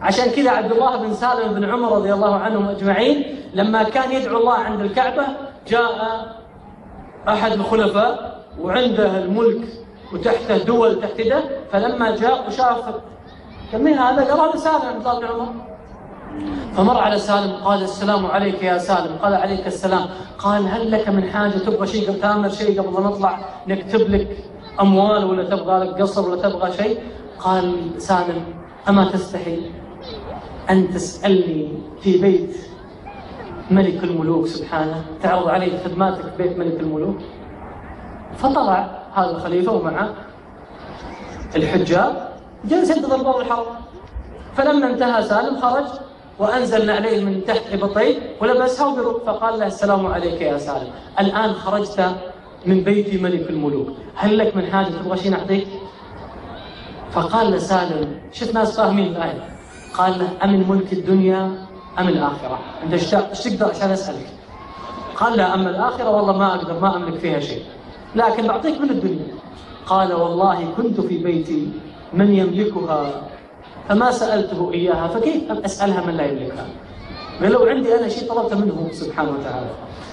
عشان كذا عبد الله بن سالم بن عمر رضي الله عنهم أجمعين لما كان يدعو الله عند الكعبة جاء أحد الخلفاء وعنده الملك وتحته دول تحت يده، فلما جاء وشاف من هذا قال هذا سالم عبد الله بن عمر، فمر على سالم قال السلام عليك يا سالم، قال عليك السلام، قال هل لك من حاجة تبغى شيء قبل تأمر شيء قبل ما نطلع نكتب لك أموال ولا تبغى لك قصر ولا تبغى شيء؟ قال سالم أما تستحي أن تسألني في بيت ملك الملوك سبحانه، تعرض علي خدماتك في بيت ملك الملوك؟ فطلع هذا الخليفة ومعه الحجاب جلس ينتظر باب الحرم، فلما انتهى سالم خرج وأنزلنا عليه من تحت إبطيه ولبسها وبرق، فقال له السلام عليك يا سالم، الآن خرجت من بيت ملك الملوك، هل لك من حاجة تبغى شيء نعطيك؟ فقال له سالم، شفت ناس فاهمين الآية، قال له أمن ملك الدنيا أم الآخرة؟ أنت ايش تقدر عشان أسألك؟ قال له أما الآخرة والله ما أقدر، ما أملك فيها شيء، لكن بعطيك من الدنيا. قال والله كنت في بيتي من يملكها فما سألته إياها، فكيف أسألها من لا يملكها؟ لو عندي أنا شيء طلبت منه سبحانه وتعالى.